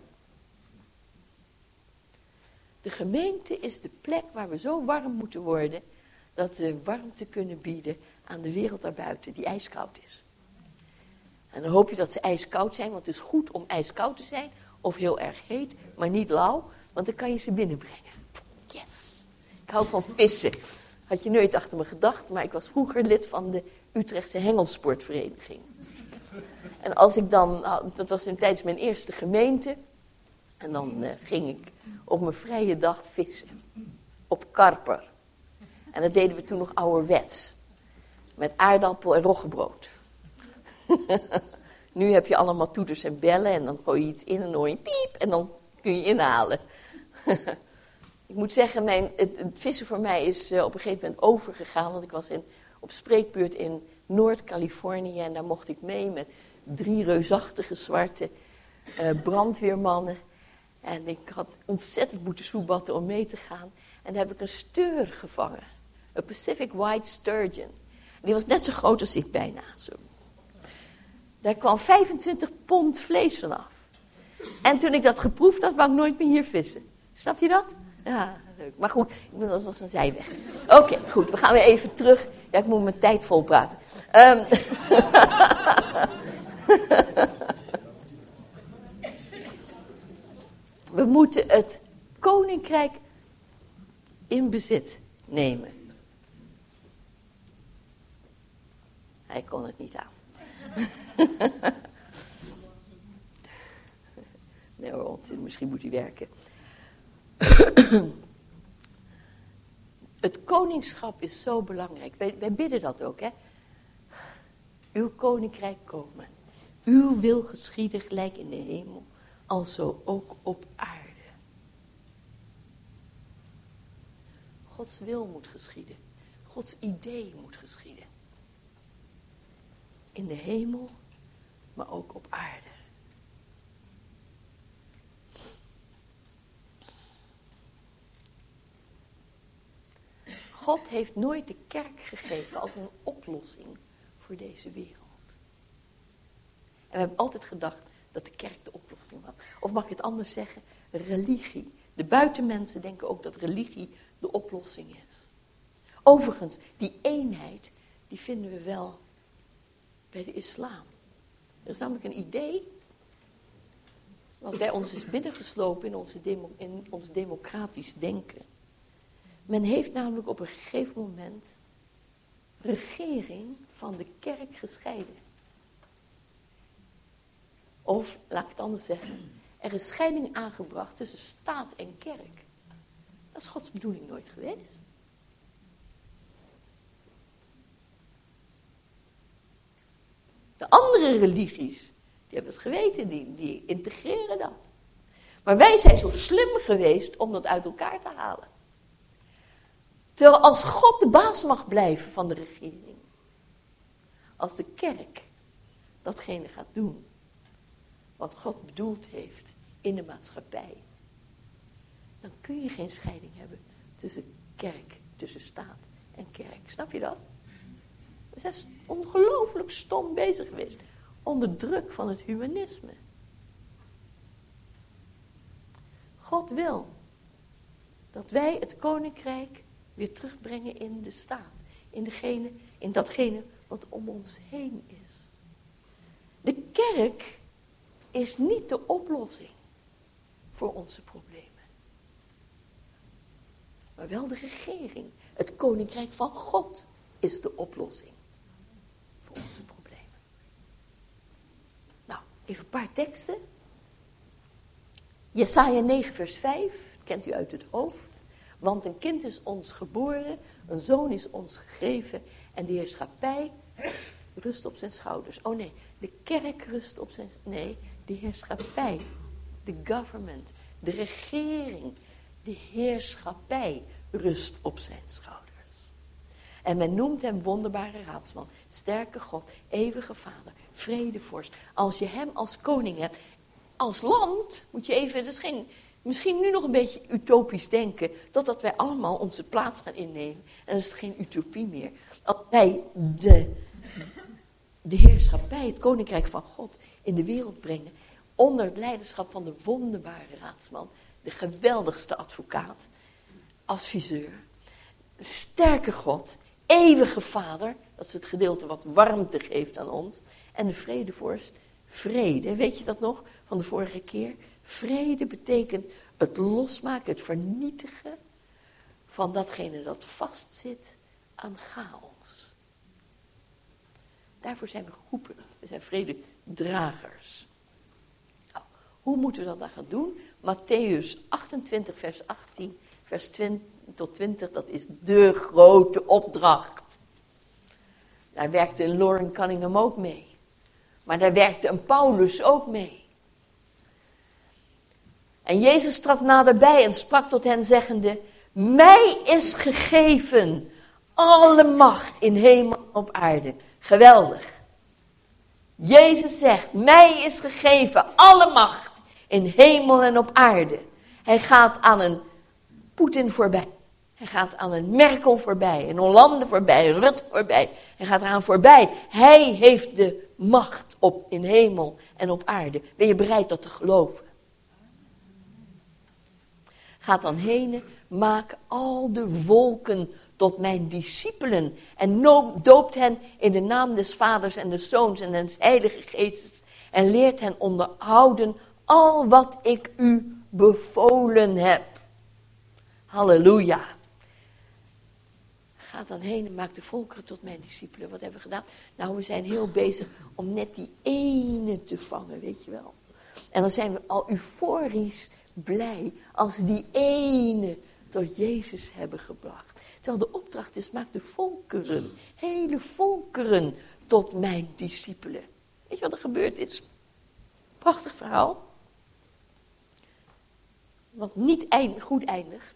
De gemeente is de plek waar we zo warm moeten worden, dat we warmte kunnen bieden aan de wereld daarbuiten die ijskoud is. En dan hoop je dat ze ijskoud zijn, want het is goed om ijskoud te zijn, of heel erg heet, maar niet lauw, want dan kan je ze binnenbrengen. Yes! Ik hou van vissen. Had je nooit achter me gedacht, maar ik was vroeger lid van de Utrechtse Hengelsportvereniging. En als ik dan, dat was tijdens mijn eerste gemeente, en dan ging ik op mijn vrije dag vissen. Op karper. En dat deden we toen nog ouderwets. Met aardappel en roggebrood. Nu heb je allemaal toeters en bellen en dan gooi je iets in en dan hoor je piep en dan kun je inhalen. Ik moet zeggen, het vissen voor mij is op een gegeven moment overgegaan. Want ik was op spreekbeurt in Noord-Californië en daar mocht ik mee met 3 reusachtige zwarte brandweermannen. En ik had ontzettend moeten soebatten om mee te gaan. En daar heb ik een steur gevangen. Een Pacific White Sturgeon. Die was net zo groot als ik bijna. Zo. Daar kwam 25 pond vlees vanaf. En toen ik dat geproefd had, wou ik nooit meer hier vissen. Snap je dat? Ja, leuk. Maar goed, dat was een zijweg. Oké, goed, we gaan weer even terug. Ja, ik moet mijn tijd vol praten. We moeten het koninkrijk in bezit nemen. Hij kon het niet aan. Nee hoor, onzin, misschien moet hij werken. Het koningschap is zo belangrijk. Wij bidden dat ook, hè. Uw koninkrijk komen. Uw wil geschieden gelijk in de hemel, alzo ook op aarde. Gods wil moet geschieden. Gods idee moet geschieden. In de hemel, maar ook op aarde. God heeft nooit de kerk gegeven als een oplossing voor deze wereld. En we hebben altijd gedacht dat de kerk de oplossing was. Of mag ik het anders zeggen? Religie. De buitenmensen denken ook dat religie de oplossing is. Overigens, die eenheid, die vinden we wel bij de islam. Er is namelijk een idee wat bij ons is binnengeslopen in ons democratisch denken. Men heeft namelijk op een gegeven moment regering van de kerk gescheiden. Of, laat ik het anders zeggen, er is scheiding aangebracht tussen staat en kerk. Dat is Gods bedoeling nooit geweest. De andere religies, die hebben het geweten, die integreren dat. Maar wij zijn zo slim geweest om dat uit elkaar te halen. Terwijl als God de baas mag blijven van de regering, als de kerk datgene gaat doen wat God bedoeld heeft in de maatschappij, dan kun je geen scheiding hebben tussen kerk, tussen staat en kerk. Snap je dat? We zijn ongelooflijk stom bezig geweest onder druk van het humanisme. God wil dat wij het koninkrijk weer terugbrengen in de staat. In datgene wat om ons heen is. De kerk is niet de oplossing voor onze problemen. Maar wel de regering. Het koninkrijk van God is de oplossing voor onze problemen. Nou, even een paar teksten. Jesaja 9 vers 5, kent u uit het hoofd. Want een kind is ons geboren, een zoon is ons gegeven en de heerschappij rust op zijn schouders. Oh nee, de kerk rust op zijn... Nee, de heerschappij, de government, de regering, de heerschappij rust op zijn schouders. En men noemt hem wonderbare raadsman, sterke God, eeuwige vader, vredevorst. Als je hem als koning hebt, als land, moet je even, dat is geen, misschien nu nog een beetje utopisch denken, totdat wij allemaal onze plaats gaan innemen. En dan is het geen utopie meer. Als wij de heerschappij, het koninkrijk van God in de wereld brengen, onder het leiderschap van de wonderbare raadsman, de geweldigste advocaat, adviseur, sterke God, eeuwige vader, dat is het gedeelte wat warmte geeft aan ons, en de vredevorst, vrede, weet je dat nog van de vorige keer? Vrede betekent het losmaken, het vernietigen van datgene dat vastzit aan chaos. Daarvoor zijn we geroepen, we zijn vrededragers. Nou, hoe moeten we dat dan gaan doen? Mattheüs 28 vers 18, vers 20 tot 20, dat is de grote opdracht. Daar werkte een Loren Cunningham ook mee. Maar daar werkte een Paulus ook mee. En Jezus trad naderbij en sprak tot hen zeggende, mij is gegeven alle macht in hemel en op aarde. Geweldig. Jezus zegt, mij is gegeven alle macht in hemel en op aarde. Hij gaat aan een Poetin voorbij. Hij gaat aan een Merkel voorbij, een Hollande voorbij, een Rutte voorbij. Hij gaat eraan voorbij. Hij heeft de macht in hemel en op aarde. Ben je bereid dat te geloven? Gaat dan heen, maak al de volken tot mijn discipelen. En doopt hen in de naam des Vaders en des Zoons en des Heilige Geestes. En leert hen onderhouden al wat ik u bevolen heb. Halleluja. Ga dan heen en maak de volkeren tot mijn discipelen. Wat hebben we gedaan? Nou, we zijn heel bezig om net die ene te vangen, weet je wel. En dan zijn we al euforisch blij als we die ene tot Jezus hebben gebracht. Terwijl de opdracht is, maak de volkeren, hele volkeren tot mijn discipelen. Weet je wat er gebeurd is? Prachtig verhaal. Wat niet goed eindigt.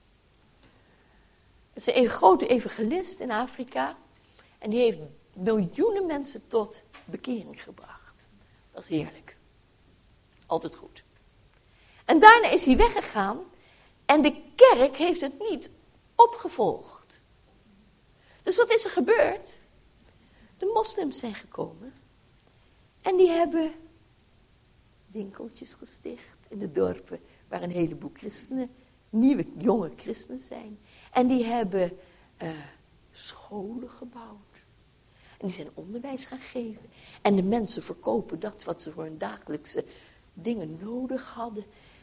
Het is een grote evangelist in Afrika. En die heeft miljoenen mensen tot bekering gebracht. Dat is heerlijk. Altijd goed. En daarna is hij weggegaan. En de kerk heeft het niet opgevolgd. Dus wat is er gebeurd? De moslims zijn gekomen. En die hebben winkeltjes gesticht in de dorpen. Waar een heleboel christenen, nieuwe, jonge christenen zijn. En die hebben scholen gebouwd. En die zijn onderwijs gaan geven. En de mensen verkopen dat wat ze voor hun dagelijkse dingen nodig hadden.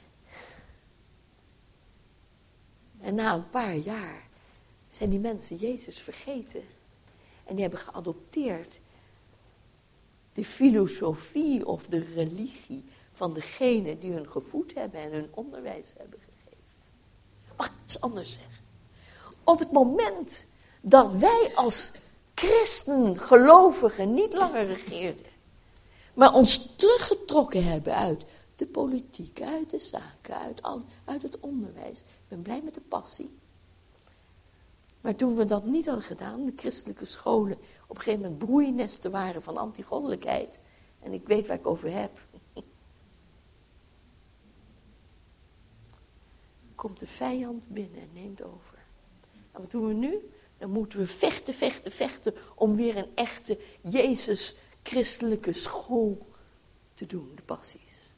En na een paar jaar zijn die mensen Jezus vergeten. En die hebben geadopteerd de filosofie of de religie van degene die hun gevoed hebben en hun onderwijs hebben gegeven. Mag ik iets anders zeggen? Op het moment dat wij als christen, gelovigen, niet langer regeerden, maar ons teruggetrokken hebben uit de politiek, uit de zaken, uit het onderwijs. Ik ben blij met de passie. Maar toen we dat niet hadden gedaan, de christelijke scholen op een gegeven moment broeinesten waren van antigoddelijkheid. En ik weet waar ik over heb. Komt de vijand binnen en neemt over. En wat doen we nu? Dan moeten we vechten om weer een echte Jezus-christelijke school te doen, de passies.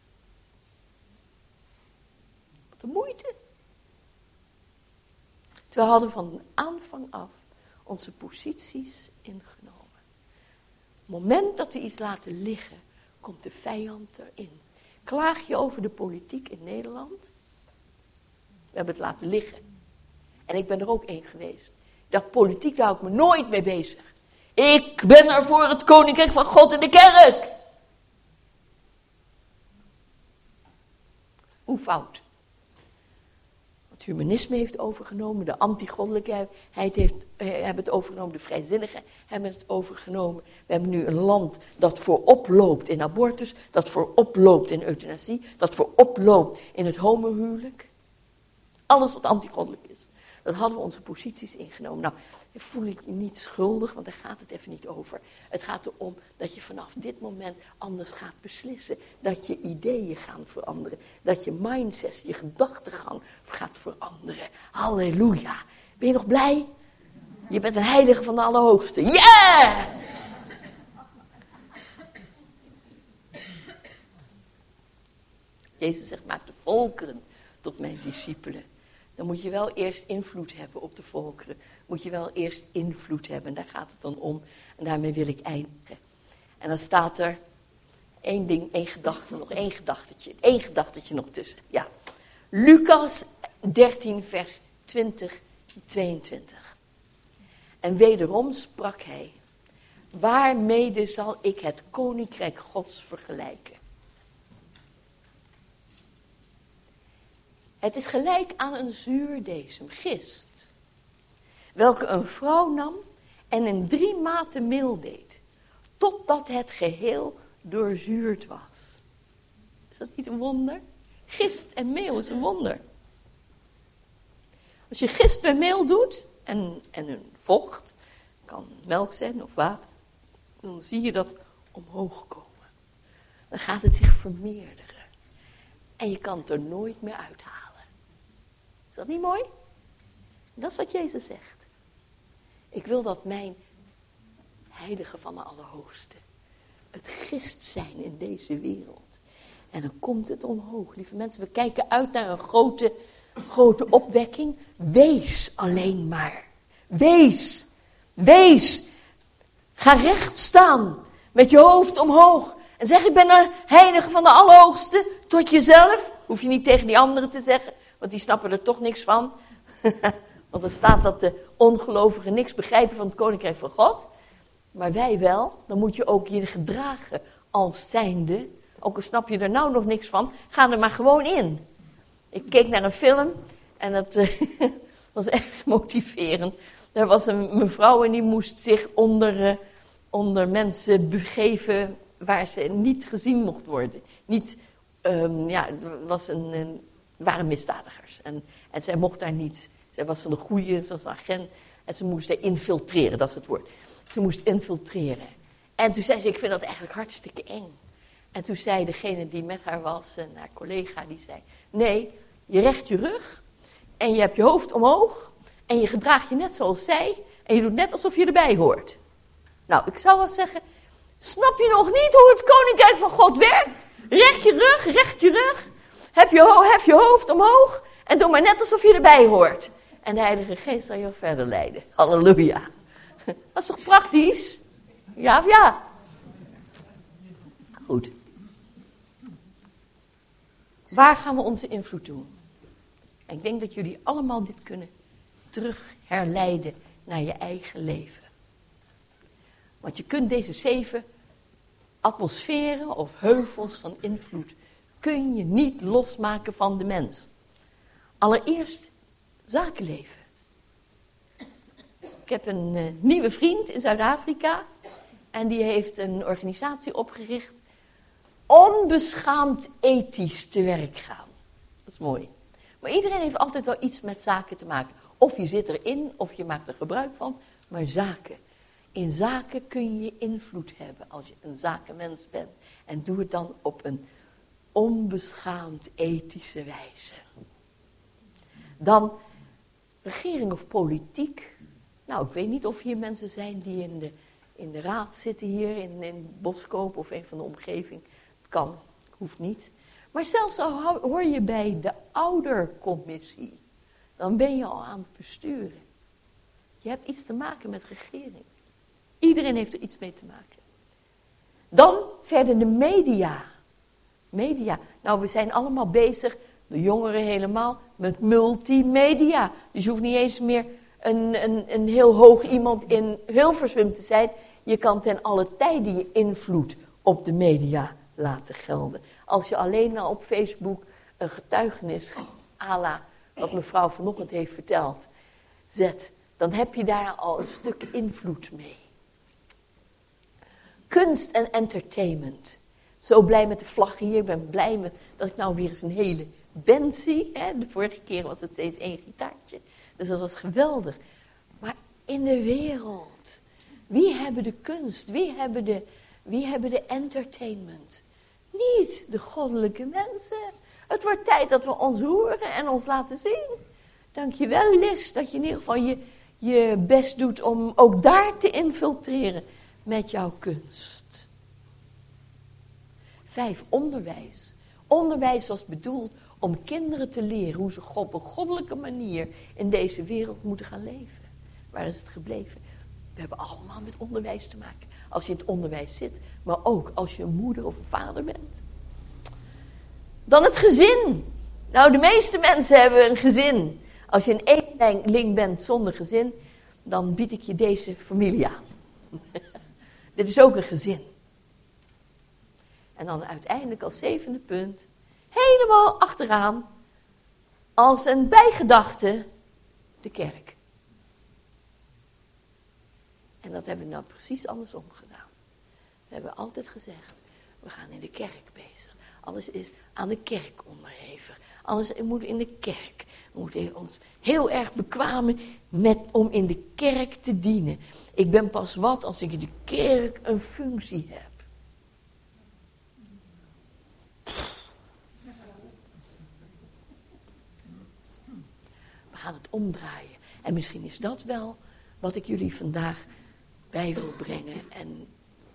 Wat een moeite. Terwijl we hadden van aanvang af onze posities ingenomen. Op het moment dat we iets laten liggen, komt de vijand erin. Klaag je over de politiek in Nederland? We hebben het laten liggen. En ik ben er ook één geweest. Ik dacht, politiek, daar hou ik me nooit mee bezig. Ik ben er voor het koninkrijk van God in de kerk. Hoe fout? Het humanisme heeft overgenomen, de antigoddelijkheid hebben het overgenomen, de vrijzinnigen hebben het overgenomen. We hebben nu een land dat voorop loopt in abortus, dat voorop loopt in euthanasie, dat voorop loopt in het homohuwelijk. Alles wat antigoddelijk is. Dat hadden we onze posities ingenomen. Nou, voel ik je niet schuldig, want daar gaat het even niet over. Het gaat erom dat je vanaf dit moment anders gaat beslissen. Dat je ideeën gaan veranderen. Dat je mindset, je gedachtegang gaat veranderen. Halleluja. Ben je nog blij? Je bent een heilige van de Allerhoogste. Yeah! Jezus zegt, maak de volkeren tot mijn discipelen. Dan moet je wel eerst invloed hebben op de volkeren. Moet je wel eerst invloed hebben. En daar gaat het dan om. En daarmee wil ik eindigen. En dan staat er één ding, één gedachtetje nog tussen. Ja. Lucas 13 vers 20, 22. En wederom sprak hij. Waarmede zal ik het koninkrijk Gods vergelijken? Het is gelijk aan een zuurdesem, gist, welke een vrouw nam en in 3 maten meel deed, totdat het geheel doorzuurd was. Is dat niet een wonder? Gist en meel is een wonder. Als je gist met meel doet en een vocht, kan melk zijn of water, dan zie je dat omhoog komen. Dan gaat het zich vermeerderen. En je kan het er nooit meer uithalen. Is dat niet mooi? Dat is wat Jezus zegt. Ik wil dat mijn heilige van de Allerhoogste het gist zijn in deze wereld. En dan komt het omhoog. Lieve mensen, we kijken uit naar een grote opwekking. Wees alleen maar. Wees. Ga recht staan. Met je hoofd omhoog. En zeg, ik ben een heilige van de Allerhoogste. Tot jezelf. Hoef je niet tegen die anderen te zeggen. Want die snappen er toch niks van. Want er staat dat de ongelovigen niks begrijpen van het koninkrijk van God. Maar wij wel. Dan moet je ook je gedragen als zijnde. Ook al snap je er nou nog niks van. Ga er maar gewoon in. Ik keek naar een film. En dat was erg motiverend. Er was een mevrouw en die moest zich onder mensen begeven waar ze niet gezien mocht worden. Niet, het was waren misdadigers. En zij mocht daar niet. Zij was een goeie, ze was een agent. En ze moest er infiltreren, dat is het woord. Ze moest infiltreren. En toen zei ze, ik vind dat eigenlijk hartstikke eng. En toen zei degene die met haar was, haar collega, die zei, nee, je recht je rug. En je hebt je hoofd omhoog. En je gedraagt je net zoals zij. En je doet net alsof je erbij hoort. Nou, ik zou wel zeggen, snap je nog niet hoe het koninkrijk van God werkt? Recht je rug. Hef je hoofd omhoog. En doe maar net alsof je erbij hoort. En de Heilige Geest zal je verder leiden. Halleluja. Dat is toch praktisch? Ja of ja? Goed. Waar gaan we onze invloed doen? En ik denk dat jullie allemaal dit kunnen terug herleiden naar je eigen leven. Want je kunt deze 7 atmosferen of heuvels van invloed kun je niet losmaken van de mens. Allereerst zakenleven. Ik heb een nieuwe vriend in Zuid-Afrika en die heeft een organisatie opgericht. Onbeschaamd ethisch te werk gaan. Dat is mooi. Maar iedereen heeft altijd wel iets met zaken te maken. Of je zit erin, of je maakt er gebruik van. Maar zaken. In zaken kun je invloed hebben als je een zakenmens bent. En doe het dan op een onbeschaamd ethische wijze. Dan regering of politiek. Nou, ik weet niet of hier mensen zijn die in de raad zitten hier in Boskoop of een van de omgeving. Het kan, hoeft niet. Maar zelfs al hoor je bij de oudercommissie, dan ben je al aan het besturen. Je hebt iets te maken met regering. Iedereen heeft er iets mee te maken. Dan verder de media. Media. Nou, we zijn allemaal bezig, de jongeren helemaal, met multimedia. Dus je hoeft niet eens meer een heel hoog iemand in Hilversum te zijn. Je kan ten alle tijde je invloed op de media laten gelden. Als je alleen al op Facebook een getuigenis, à la wat mevrouw vanochtend heeft verteld, zet, dan heb je daar al een stuk invloed mee. Kunst en entertainment. Zo blij met de vlag hier. Ik ben blij dat ik nou weer eens een hele band zie. Hè? De vorige keer was het steeds 1 gitaartje. Dus dat was geweldig. Maar in de wereld, wie hebben de kunst? Wie hebben de entertainment? Niet de goddelijke mensen. Het wordt tijd dat we ons horen en ons laten zien. Dankjewel, Lis, dat je in ieder geval je best doet om ook daar te infiltreren met jouw kunst. 5, onderwijs. Onderwijs was bedoeld om kinderen te leren hoe ze op een goddelijke manier in deze wereld moeten gaan leven. Waar is het gebleven? We hebben allemaal met onderwijs te maken. Als je in het onderwijs zit, maar ook als je een moeder of een vader bent. Dan het gezin. Nou, de meeste mensen hebben een gezin. Als je een eenling bent zonder gezin, dan bied ik je deze familie aan. Dit is ook een gezin. En dan uiteindelijk als 7e punt, helemaal achteraan, als een bijgedachte, de kerk. En dat hebben we nou precies andersom gedaan. We hebben altijd gezegd, we gaan in de kerk bezig. Alles is aan de kerk onderhevig. Alles moet in de kerk. We moeten ons heel erg bekwamen om in de kerk te dienen. Ik ben pas wat als ik in de kerk een functie heb. We gaan het omdraaien. En misschien is dat wel wat ik jullie vandaag bij wil brengen en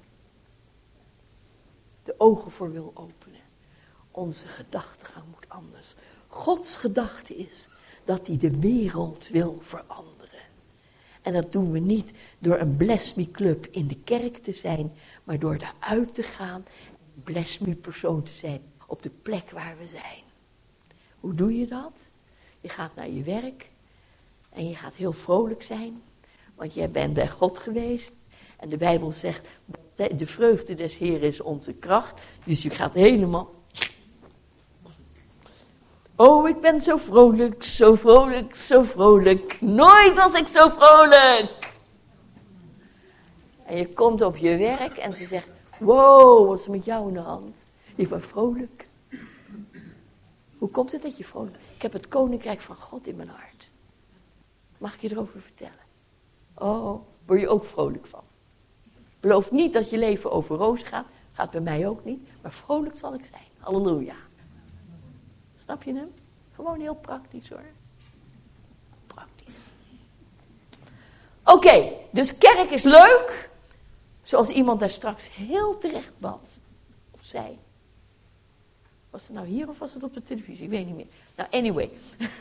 de ogen voor wil openen. Onze gedachtegang moet anders. Gods gedachte is dat hij de wereld wil veranderen. En dat doen we niet door een Bless Me Club in de kerk te zijn, maar door eruit te gaan en een Bless Me persoon te zijn op de plek waar we zijn. Hoe doe je dat? Je gaat naar je werk en je gaat heel vrolijk zijn, want jij bent bij God geweest. En de Bijbel zegt, de vreugde des Heeren is onze kracht. Dus je gaat helemaal... Oh, ik ben zo vrolijk, zo vrolijk, zo vrolijk. Nooit was ik zo vrolijk. En je komt op je werk en ze zegt, wow, wat is er met jou in de hand? Ik ben vrolijk. Hoe komt het dat je vrolijk bent? Ik heb het koninkrijk van God in mijn hart. Mag ik je erover vertellen? Oh, word je ook vrolijk van. Beloof niet dat je leven over rozen gaat. Gaat bij mij ook niet. Maar vrolijk zal ik zijn. Halleluja. Snap je hem? Gewoon heel praktisch hoor. Praktisch. Oké, dus kerk is leuk. Zoals iemand daar straks heel terecht bad. Of zei. Was het nou hier of was het op de televisie? Ik weet niet meer. Nou, anyway.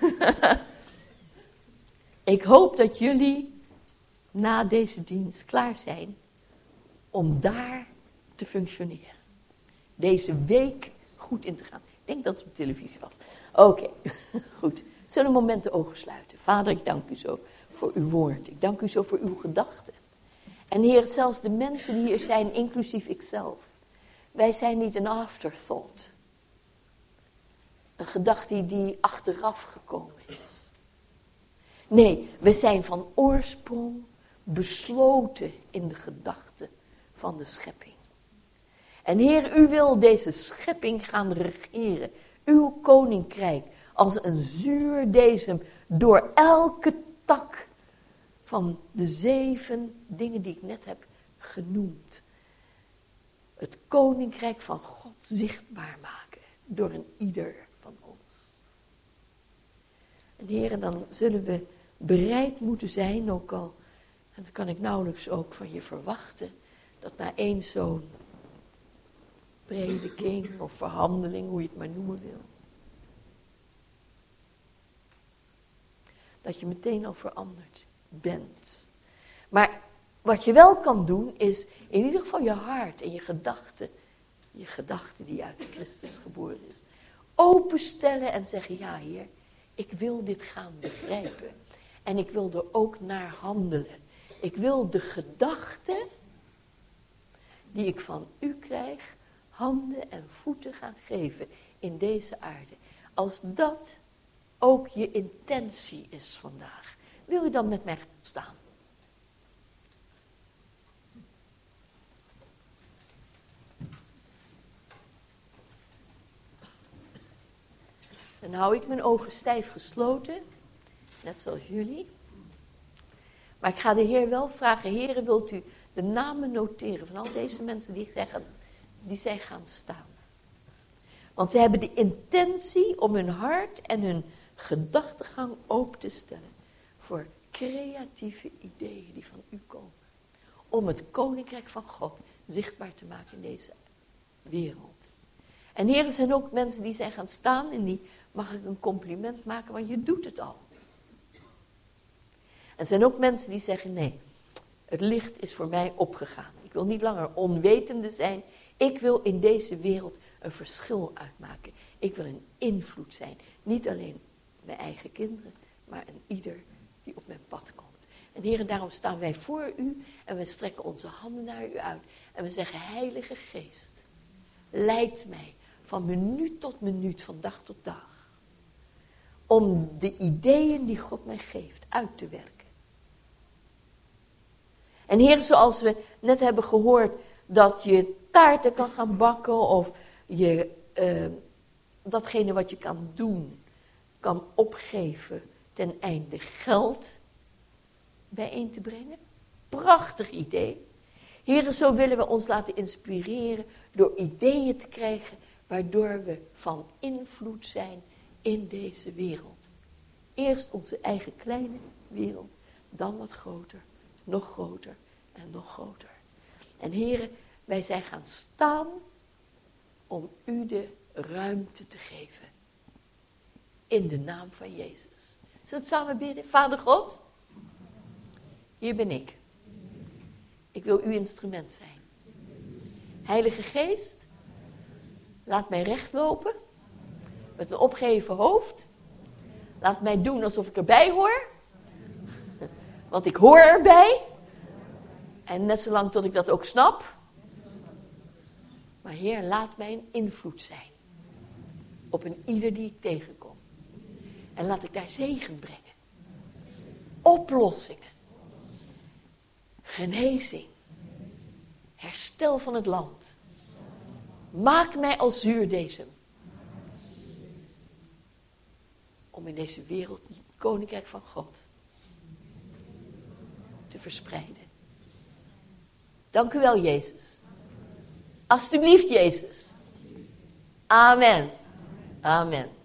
Ik hoop dat jullie na deze dienst klaar zijn om daar te functioneren. Deze week goed in te gaan. Ik denk dat het op televisie was. Oké, goed. Zullen we een moment de ogen sluiten. Vader, ik dank u zo voor uw woord. Ik dank u zo voor uw gedachten. En Heer, zelfs de mensen die hier zijn, inclusief ikzelf. Wij zijn niet een afterthought. Een gedachte die achteraf gekomen is. Nee, we zijn van oorsprong besloten in de gedachten van de schepping. En Heer, u wil deze schepping gaan regeren. Uw koninkrijk als een zuurdesem door elke tak van de 7 dingen die ik net heb genoemd. Het koninkrijk van God zichtbaar maken door een ieder van ons. En Heer, dan zullen we bereid moeten zijn, ook al, en dat kan ik nauwelijks ook van je verwachten, dat na één zo'n prediking of verhandeling, hoe je het maar noemen wil, dat je meteen al veranderd bent. Maar wat je wel kan doen is in ieder geval je hart en je gedachten die uit Christus geboren is, openstellen en zeggen, ja Heer, ik wil dit gaan begrijpen. En ik wil er ook naar handelen. Ik wil de gedachten die ik van u krijg, handen en voeten gaan geven in deze aarde. als dat ook je intentie is vandaag, wil je dan met mij gaan staan? Dan hou ik mijn ogen stijf gesloten, net zoals jullie. Maar ik ga de Heer wel vragen, Heer, wilt u de namen noteren van al deze mensen die zijn gaan staan. Want ze hebben de intentie om hun hart en hun gedachtegang open te stellen voor creatieve ideeën die van u komen. Om het koninkrijk van God zichtbaar te maken in deze wereld. En Heer, er zijn ook mensen die zijn gaan staan en die mag ik een compliment maken, want je doet het al. En er zijn ook mensen die zeggen, nee, het licht is voor mij opgegaan. Ik wil niet langer onwetende zijn. Ik wil in deze wereld een verschil uitmaken. Ik wil een invloed zijn. Niet alleen mijn eigen kinderen, maar een ieder die op mijn pad komt. En Heer, daarom staan wij voor u en we strekken onze handen naar u uit. En we zeggen, Heilige Geest, leid mij van minuut tot minuut, van dag tot dag. Om de ideeën die God mij geeft uit te werken. En Heer, zoals we net hebben gehoord, dat je taarten kan gaan bakken of je datgene wat je kan doen, kan opgeven ten einde geld bijeen te brengen. Prachtig idee. Heer, zo willen we ons laten inspireren door ideeën te krijgen waardoor we van invloed zijn in deze wereld. Eerst onze eigen kleine wereld, dan wat groter, nog groter en nog groter. En heren, wij zijn gaan staan om u de ruimte te geven. In de naam van Jezus. Zullen we het samen bidden? Vader God, hier ben ik. Ik wil uw instrument zijn. Heilige Geest, laat mij recht lopen. Met een opgeheven hoofd. Laat mij doen alsof ik erbij hoor. Want ik hoor erbij. En net zolang tot ik dat ook snap. Maar Heer, laat mij een invloed zijn. Op een ieder die ik tegenkom. En laat ik daar zegen brengen. Oplossingen. Genezing. Herstel van het land. Maak mij als zuurdesem. Om in deze wereld het koninkrijk van God te verspreiden. Dank u wel, Jezus. Alsjeblieft, Jezus. Amen. Amen.